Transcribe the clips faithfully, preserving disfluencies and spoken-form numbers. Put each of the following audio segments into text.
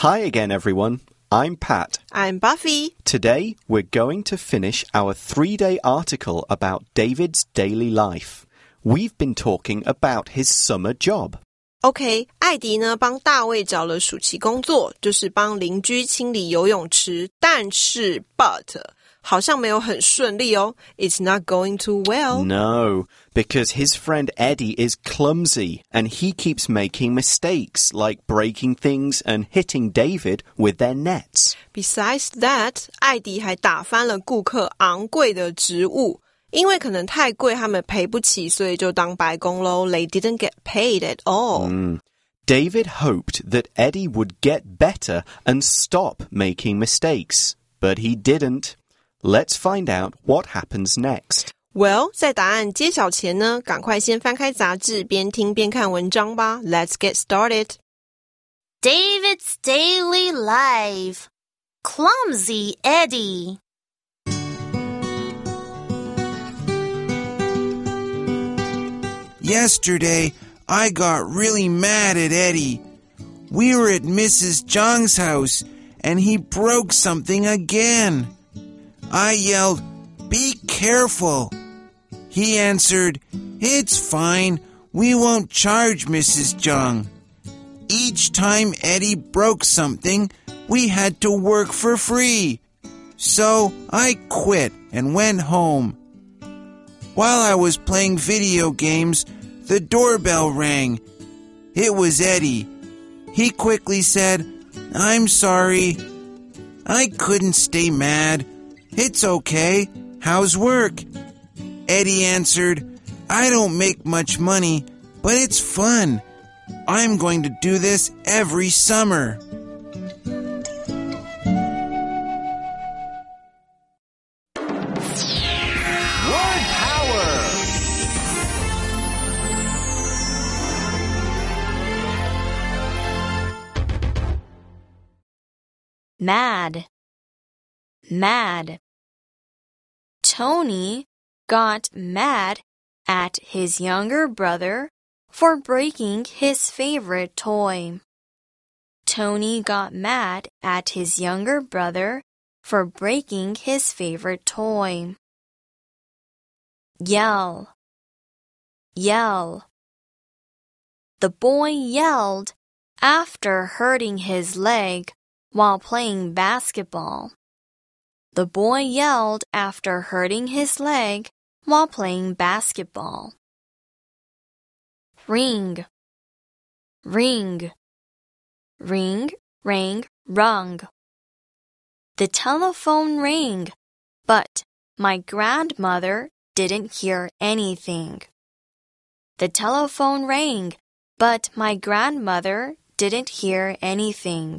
Hi again, everyone. I'm Pat. I'm Buffy. Today, we're going to finish our three-day article about David's daily life. We've been talking about his summer job. OK, 艾迪呢帮大卫找了暑期工作，就是帮邻居清理游泳池，但是 but 好像没有很顺利哦。It's not going too well. No, because his friend Eddie is clumsy and he keeps making mistakes like breaking things and hitting David with their nets. Besides that, 艾迪还打翻了顾客昂贵的植物。因为可能太贵，他们赔不起，所以就当白工咯。They didn't get paid at all. Mm. David hoped that Eddie would get better and stop making mistakes, but he didn't. Let's find out what happens next. Well, 在答案揭晓前呢，赶快先翻开杂志，边听边看文章吧。Let's get started. David's daily life. Clumsy Eddie. Yesterday, I got really mad at Eddie. We were at Missus Zhang's house, and he broke something again. I yelled, "Be careful." He answered, "It's fine. We won't charge Missus Zhang." Each time Eddie broke something, we had to work for free. So I quit and went home. While I was playing video games, the doorbell rang. It was Eddie. He quickly said, "I'm sorry. I couldn't stay mad. It's okay. How's work?" Eddie answered, "I don't make much money, but it's fun. I'm going to do this every summer." Mad. Mad. Tony got mad at his younger brother for breaking his favorite toy. Tony got mad at his younger brother for breaking his favorite toy. Yell. Yell. The boy yelled after hurting his leg while playing basketball. The boy yelled after hurting his leg while playing basketball. Ring. Ring. Ring, rang, rung. The telephone rang, but my grandmother didn't hear anything. The telephone rang, but my grandmother didn't hear anything.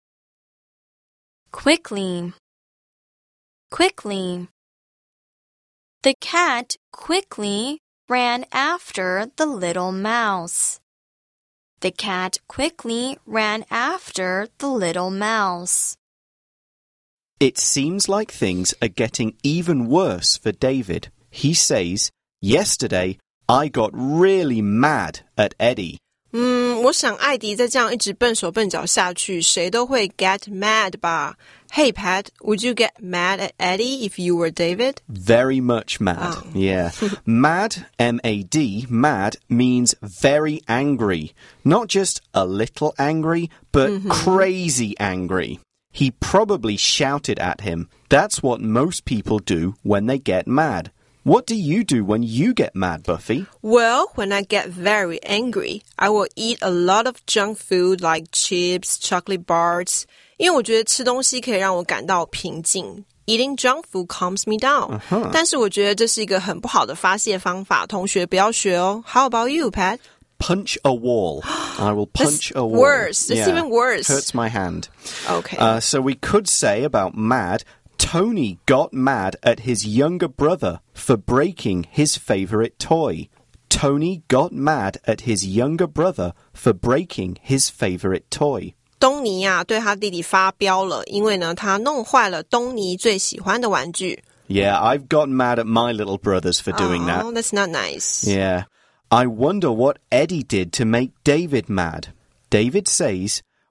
Quickly. Quickly. The cat quickly ran after the little mouse. The cat quickly ran after the little mouse. It seems like things are getting even worse for David. He says, "Yesterday, I got really mad at Eddie." 嗯，我想艾迪再这样一直笨手笨脚下去，谁都会 get mad 吧。Hey Pat, would you get mad at Eddie if you were David? Very much mad, oh. yeah. Mad, M A D, mad means very angry. Not just a little angry, but mm-hmm. crazy angry. He probably shouted at him. That's what most people do when they get mad. What do you do when you get mad, Buffy? Well, when I get very angry, I will eat a lot of junk food like chips, chocolate bars. 因为我觉得吃东西可以让我感到平静。Eating junk food calms me down. Uh-huh. 但是我觉得这是一个很不好的发泄方法，同学不要学哦。How about you, Pat? Punch a wall. I will punch That's a wall. Worse. It's yeah. even worse. Hurts my hand. Okay. Uh, so we could say about mad, Tony got mad at his younger brother for breaking his favorite toy. Tony got mad at his younger brother for breaking his favorite toy. 东尼啊，对他弟弟发飙了，因为呢，他弄坏了东尼最喜欢的玩具。 Yeah, I've gotten mad at my little brothers for doing oh, that. Oh, that's not nice. Yeah. I wonder what Eddie did to make David mad. David says,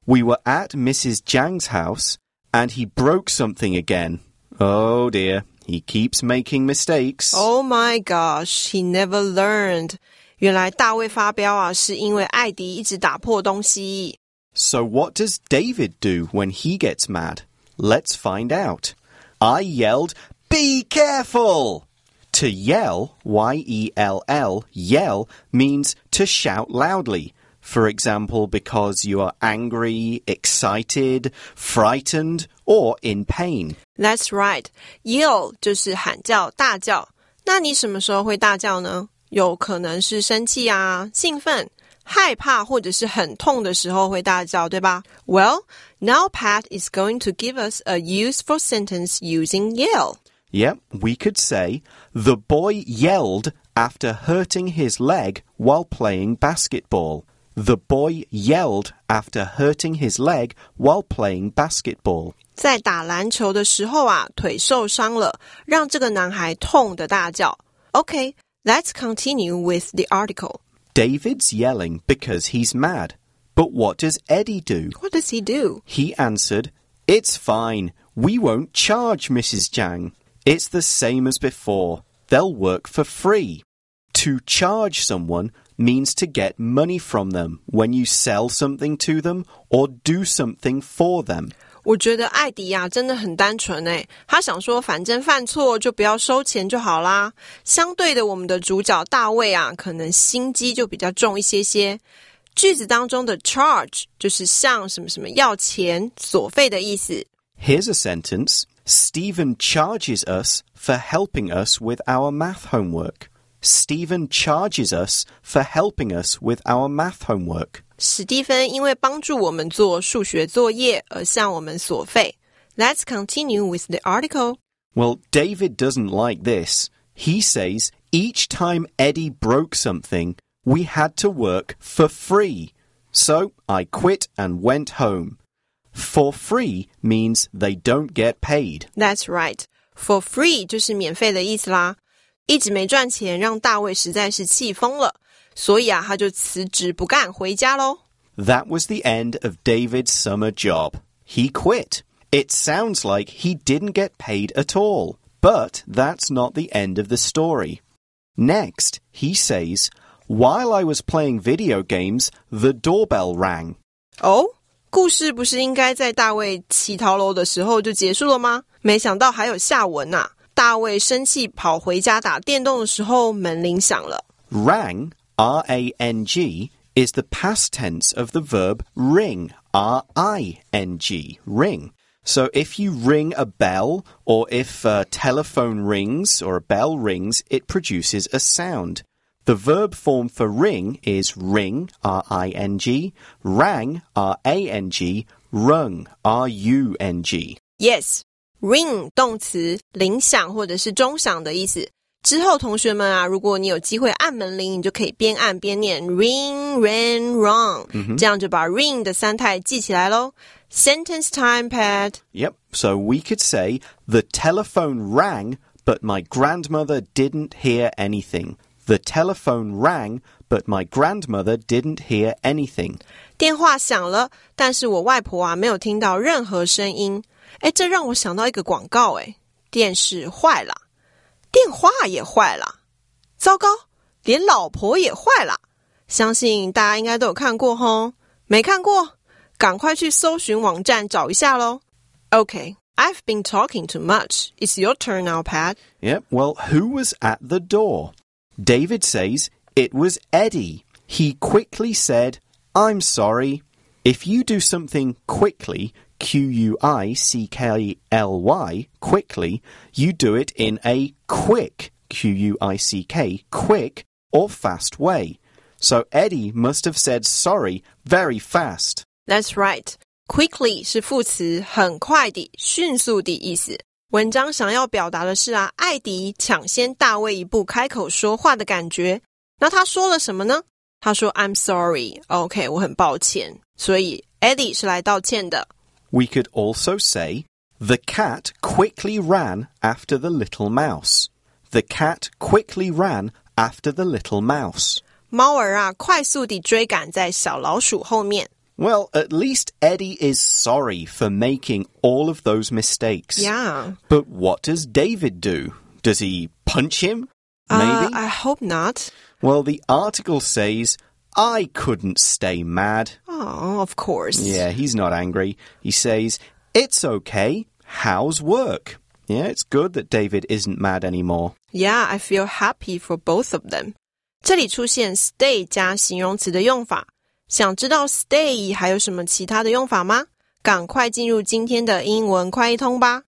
We were at Missus Jiang's house, and he broke something again. Oh dear, he keeps making mistakes. Oh my gosh, he never learned. 原来大卫发飙啊，是因为艾迪一直打破东西。 So what does David do when he gets mad? Let's find out. I yelled, "Be careful!" To yell, Y E L L, yell, means to shout loudly. For example, because you are angry, excited, frightened, or in pain. That's right. Yell 就是喊叫、大叫。那你什么时候会大叫呢？有可能是生气啊、兴奋、害怕或者是很痛的时候会大叫，对吧？ Well, now Pat is going to give us a useful sentence using yell. Yep, we could say, the boy yelled after hurting his leg while playing basketball. The boy yelled after hurting his leg while playing basketball. 在打篮球的时候啊，腿受伤了，让这个男孩痛得大叫。Okay, let's continue with the article. David's yelling because he's mad. But what does Eddie do? What does he do? He answered, "It's fine. We won't charge Missus Jiang. It's the same as before. They'll work for free." To charge someone means to get money from them when you sell something to them or do something for them. 我觉得艾迪啊真的很单纯诶，他想说反正犯错就不要收钱就好啦。相对的，我们的主角大卫啊，可能心机就比较重一些些。句子当中的 charge 就是向什么什么要钱、索费的意思。 Here's a sentence. Stephen charges us for helping us with our math homework. Stephen charges us for helping us with our math homework. 史蒂芬因为帮助我们做数学作业而向我们索费。Let's continue with the article. Well, David doesn't like this. He says each time Eddie broke something, we had to work for free. So I quit and went home. For free means they don't get paid. That's right. For free 就是免费的意思啦。一直没赚钱，让大卫实在是气疯了，所以啊，他就辞职不干，回家咯。 That was the end of David's summer job. He quit. It sounds like he didn't get paid at all, but that's not the end of the story. Next, he says, "While I was playing video games, the doorbell rang." 哦，故事不是应该在大卫乞讨楼的时候就结束了吗？没想到还有下文啊。大卫生气跑回家打电动的时候，门铃响了。 Rang, R A N G, is the past tense of the verb ring, R I N G, ring. So if you ring a bell, or if a telephone rings or a bell rings, it produces a sound. The verb form for ring is ring, R I N G, rang, R A N G, rung, R U N G. Yes.Ring 动词，铃响或者是钟响的意思。之后同学们啊，如果你有机会按门铃，你就可以边按边念 ring, ring, rung、嗯、这样就把 ring 的三态记起来咯。Sentence time, Pat. Yep, so we could say, the telephone rang, but my grandmother didn't hear anything. The telephone rang, but my grandmother didn't hear anything. 电话响了，但是我外婆啊没有听到任何声音。诶，这让我想到一个广告诶，电视坏了，电话也坏了，糟糕，连老婆也坏了。相信大家应该都有看过齁，没看过，赶快去搜寻网站找一下咯。Okay, I've been talking too much. It's your turn now, Pat. Yep, well, who was at the door? David says it was Eddie. He quickly said, "I'm sorry." If you do something quickly, Q U I C K L Y, quickly, you do it in a quick, Q U I C K, quick or fast way. So Eddie must have said sorry very fast. That's right. Quickly 是副词，很快地、迅速地意思。文章想要表达的是啊，艾迪抢先大卫一步开口说话的感觉。那他说了什么呢？他说 I'm sorry. OK, 我很抱歉。所以 Eddie 是来道歉的。 We could also say, the cat quickly ran after the little mouse. The cat quickly ran after the little mouse. 猫儿啊，快速地追赶在小老鼠后面。 Well, at least Eddie is sorry for making all of those mistakes. Yeah. But what does David do? Does he punch him? Maybe? Uh, I hope not. Well, the article says, I couldn't stay mad. Oh, of course. Yeah, he's not angry. He says, it's okay. How's work? Yeah, it's good that David isn't mad anymore. Yeah, I feel happy for both of them. 这里出现 stay 加形容词的用法。想知道 stay 还有什么其他的用法吗？赶快进入今天的英文快一通吧。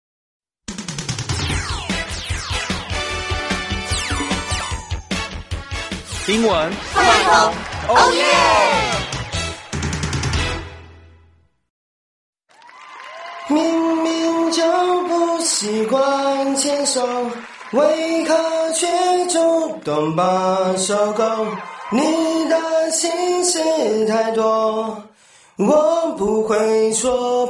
英文快通 Oh yeah！ 明明就不习惯牵手，为何却主动把手勾？你的心事太多，我不会戳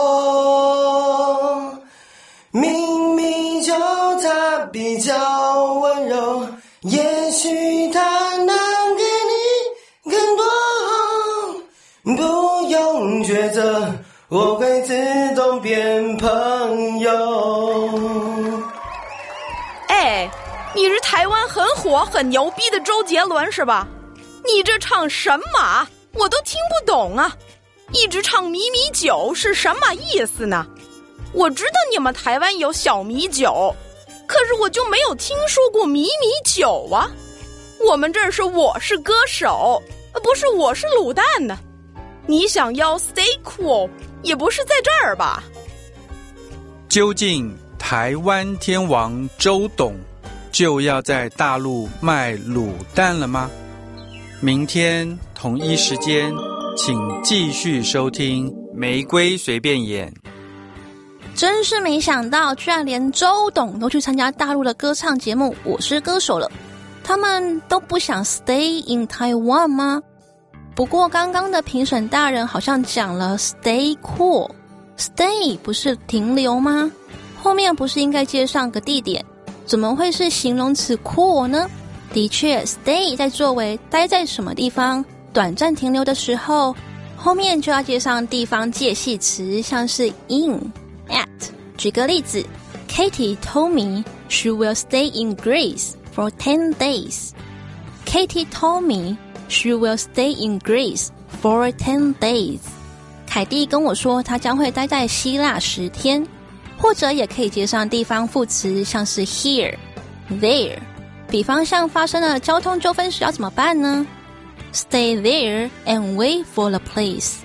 破。明明就他比较温柔，也许他能给你更多，不用抉择，我会自动变朋友。 哎，你是台湾很火很牛逼的周杰伦是吧？你这唱什么？我都听不懂啊！一直唱米米酒是什么意思呢？我知道你们台湾有小米酒，可是我就没有听说过米米酒啊。我们这儿是我是歌手，不是我是卤蛋呢。你想要 stay cool， 也不是在这儿吧？ 究竟台湾天王周董就要在大陆卖卤蛋了吗？明天同一时间，请继续收听《玫瑰随便演》。 真是没想到，居然连周董都去参加大陆的歌唱节目《我是歌手》了。他们都不想 stay in Taiwan 吗？不过刚刚的评审大人好像讲了 stay cool， stay 不是停留吗？后面不是应该接上个地点，怎么会是形容词 cool 呢？的确 stay 在作为待在什么地方短暂停留的时候，后面就要接上地方介系词，像是 in、at。 举个例子， Katie told me she will stay in Greece for ten days. Katie told me she will stay in Greece for ten days. 凯蒂跟我说她将会待在希腊十天，或者也可以接上地方副词，像是 here、there。 比方像发生了交通纠纷时要怎么办呢？ Stay there and wait for the police.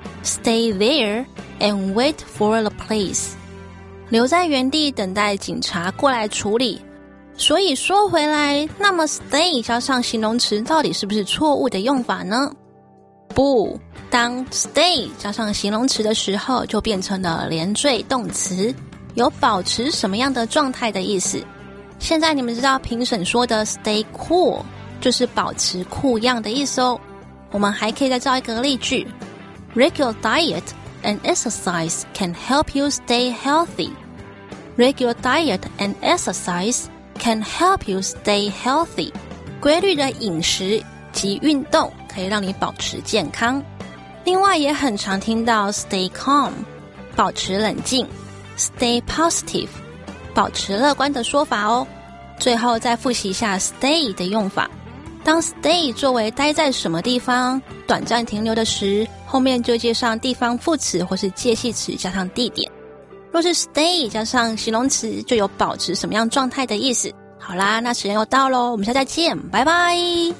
Stay there and wait for the police. 留在原地等待警察过来处理。所以说回来，那么 stay 加上形容词到底是不是错误的用法呢？不，当 stay 加上形容词的时候，就变成了连缀动词，有保持什么样的状态的意思。现在你们知道评审说的 stay cool 就是保持酷样的意思哦。我们还可以再造一个例句， Regular diet and exercise can help you stay healthy. Regular diet and exercise can help you stay healthy. 规律的饮食及运动可以让你保持健康。另外也很常听到 stay calm 保持冷静， stay positive 保持乐观的说法哦。最后再复习一下 stay 的用法。当 stay 作为待在什么地方短暂停留的时，后面就接上地方副词或是介系词加上地点。若是 stay 加上形容词，就有保持什么样状态的意思。好啦，那时间又到咯，我们下次再见，拜拜。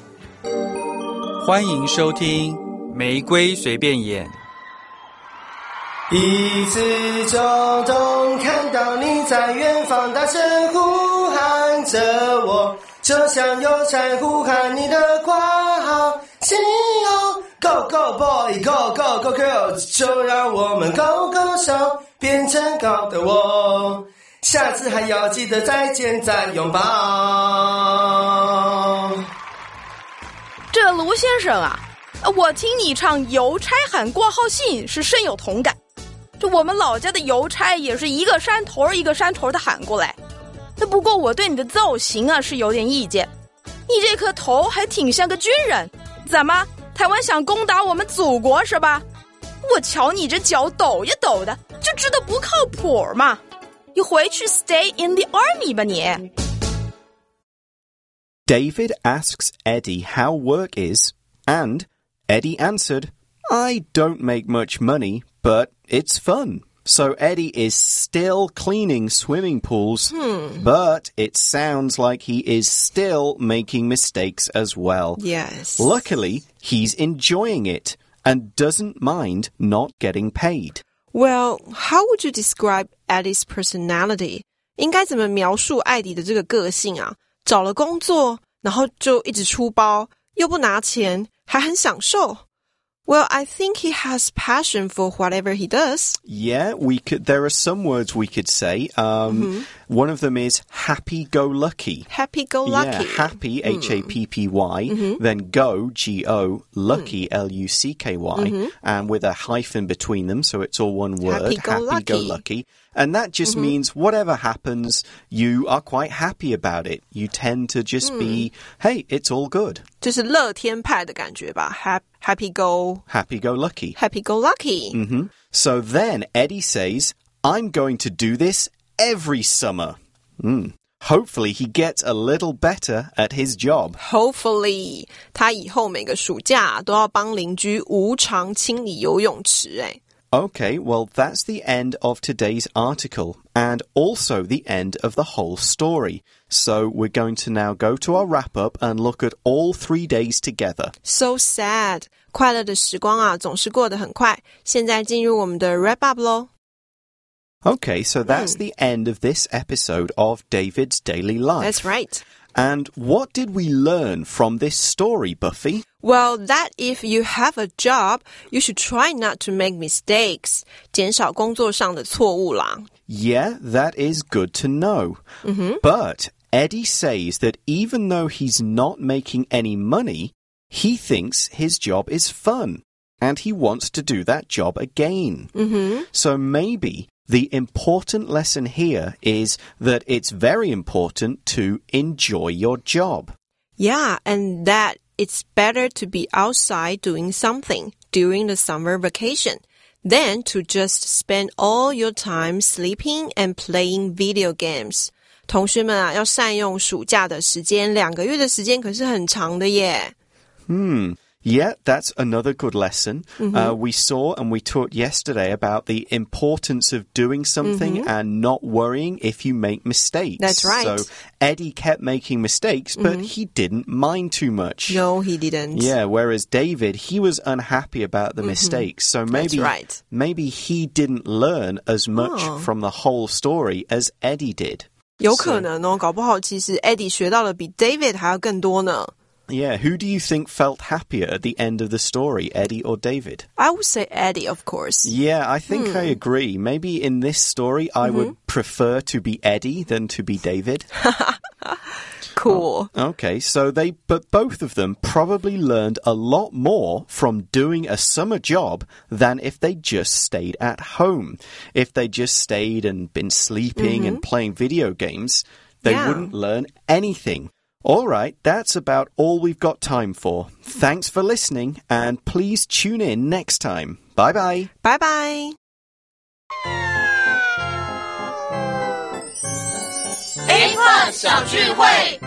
欢迎收听《玫瑰随便演》。 一次就懂，看到你在远方大声呼喊着我，就像邮差呼喊你的挂号，亲友 Go Go Boy Go Go Go Girl， 就让我们勾勾手，变成高的我，下次还要记得再见再拥抱。 这卢先生啊，我听你唱邮差喊挂号信是深有同感。就我们老家的邮差也是一个山头一个山头的喊过来。那不过我对你的造型啊是有点意见，你这颗头还挺像个军人，怎么台湾想攻打我们祖国是吧？ 我瞧你这脚抖呀抖的，就知道不靠谱嘛。你回去 stay in the army 吧你。 David asks Eddie how work is, and Eddie answered, I don't make much money, but it's fun. So Eddie is still cleaning swimming pools, hmm. but it sounds like he is still making mistakes as well. Yes. Luckily, he's enjoying it and doesn't mind not getting paid. Well, how would you describe Eddie's personality? 应该怎么描述艾迪的这个个性啊？找了工作，然后就一直出包，又不拿钱，还很享受。Well, I think he has passion for whatever he does. Yeah, we could. There are some words we could say. Um, mm-hmm. One of them is happy-go-lucky. Happy-go-lucky. Yeah, happy, mm. H A P P Y, mm-hmm. then go, G O, lucky, mm. L U C K Y, mm-hmm. and with a hyphen between them, so it's all one word. Happy-go-lucky. Happy-go-lucky. And that just mm-hmm. means whatever happens, you are quite happy about it. You tend to just mm. be, hey, it's all good. 就是乐天派的感觉吧 Happy go Happy-go-lucky. Happy-go-lucky. Mm-hmm. So then Eddie says, I'm going to do this every summer. Mm. Hopefully he gets a little better at his job. Hopefully. 他以后每个暑假都要帮邻居无偿清理游泳池诶。 Okay, well, that's the end of today's article and also the end of the whole story. So we're going to now go to our wrap-up and look at all three days together. So sad. 快乐的时光啊，总是过得很快。现在进入我们的 wrap-up 咯。 Okay, so that's mm. the end of this episode of David's Daily Life. That's right. And what did we learn from this story, Buffy? Well, that if you have a job, you should try not to make mistakes. 减少工作上的错误啦。 Yeah, that is good to know. Mm-hmm. But Eddie says that even though he's not making any money, he thinks his job is fun, and he wants to do that job again. Mm-hmm. So maybe the important lesson here is that it's very important to enjoy your job. Yeah, and that it's better to be outside doing something during the summer vacation than to just spend all your time sleeping and playing video games. 同学们啊，要善用暑假的时间，两个月的时间可是很长的耶。 Hmm. Yeah, that's another good lesson. Mm-hmm. Uh, we saw and we taught yesterday about the importance of doing something mm-hmm. and not worrying if you make mistakes. That's right. So Eddie kept making mistakes, but mm-hmm. he didn't mind too much. No, he didn't. Yeah, whereas David, he was unhappy about the mm-hmm. mistakes. So maybe, That's right. maybe he didn't learn as much oh. from the whole story as Eddie did. 有可能哦，搞不好其实 Eddie 学到的比 David 还要更多呢。 Yeah, who do you think felt happier at the end of the story, Eddie or David? I would say Eddie, of course. Yeah, I think hmm. I agree. Maybe in this story, I mm-hmm. would prefer to be Eddie than to be David. Cool. Oh, okay, so they, but both of them probably learned a lot more from doing a summer job than if they just stayed at home. If they just stayed and been sleeping mm-hmm. and playing video games, they yeah. wouldn't learn anything. All right, that's about all we've got time for. Thanks for listening, and please tune in next time. Bye-bye. Bye-bye. A Plus 小聚会。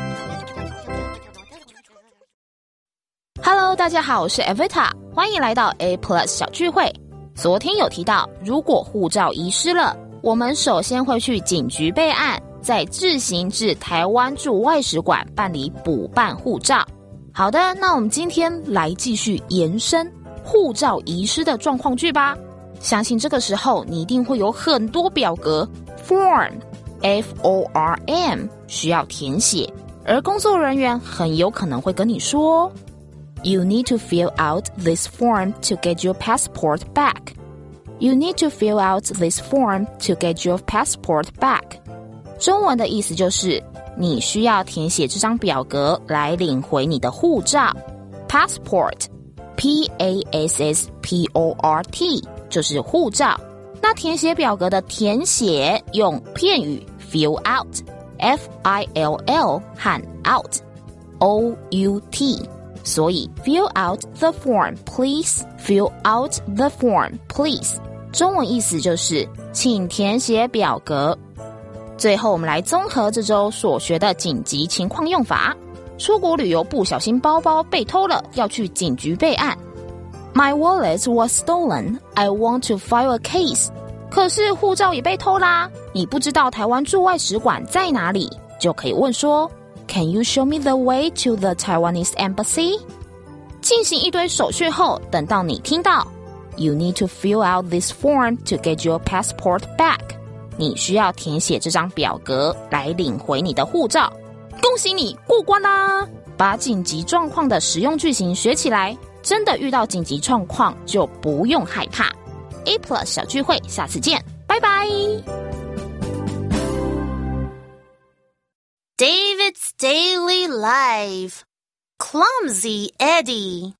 Hello， 大家好，我是 Evita， 欢迎来到 A Plus 小聚会。昨天有提到，如果护照遗失了，我们首先会去警局备案，再自行至台湾驻外使馆办理补办护照。好的，那我们今天来继续延伸护照遗失的状况剧吧。相信这个时候你一定会有很多表格 form F O R M 需要填写，而工作人员很有可能会跟你说 You need to fill out this form to get your passport back. You need to fill out this form to get your passport back. 中文的意思就是你需要填写这张表格来领回你的护照。 Passport P A S S P O R T 就是护照。那填写表格的填写用片语 fill out F I L L 和 out O U T 所以 fill out the form, please. Fill out the form, please. 中文意思就是请填写表格。最后我们来综合这周所学的紧急情况用法。出国旅游不小心包包被偷了，要去警局备案。My wallet was stolen. I want to file a case. 可是护照也被偷啦，你不知道台湾驻外使馆在哪里，就可以问说 Can you show me the way to the Taiwanese embassy? 进行一堆手续后，等到你听到 You need to fill out this form to get your passport back. 你需要填写这张表格来领回你的护照。恭喜你过关啦！把紧急状况的实用句型学起来，真的遇到紧急状况就不用害怕。A Plus 小聚会，下次见，拜拜。 David's Daily Life. Clumsy Eddie.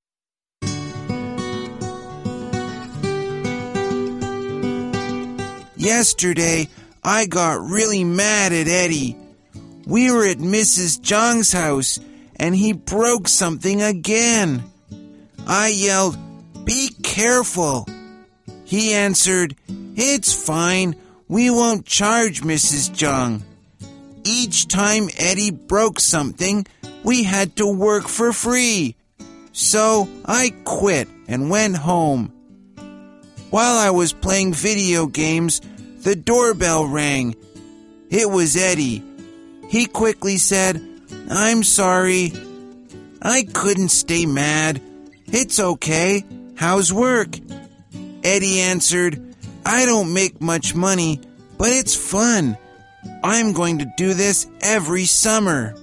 Yesterday, I got really mad at Eddie. We were at Missus Zhang's house, and he broke something again. I yelled, "Be careful." He answered, "It's fine. We won't charge Missus Zhang." Each time Eddie broke something, we had to work for free. So I quit and went home. While I was playing video games, the doorbell rang. It was Eddie. He quickly said, "I'm sorry. I couldn't stay mad. It's okay. How's work?" Eddie answered, "I don't make much money, but it's fun. I'm going to do this every summer."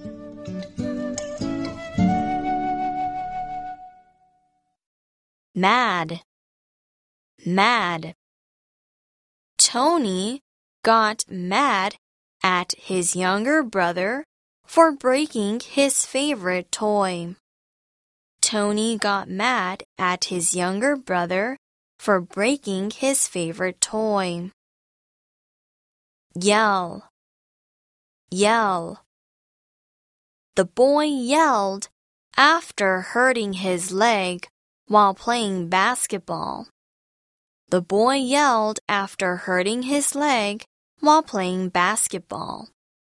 Mad. Mad. Tony got mad at his younger brother for breaking his favorite toy. Tony got mad at his younger brother for breaking his favorite toy. Yell. Yell. The boy yelled after hurting his leg while playing basketball. The boy yelled after hurting his leg while playing basketball.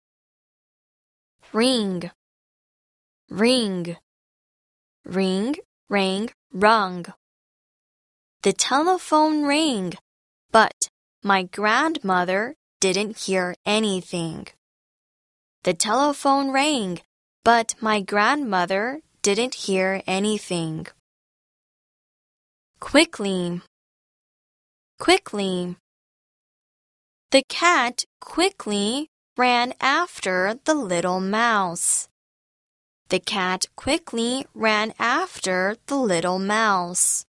Ring. Ring. Ring, rang, rung. The telephone rang, but my grandmother didn't hear anything. The telephone rang, but my grandmother didn't hear anything. Quickly. Quickly. The cat quickly ran after the little mouse. The cat quickly ran after the little mouse.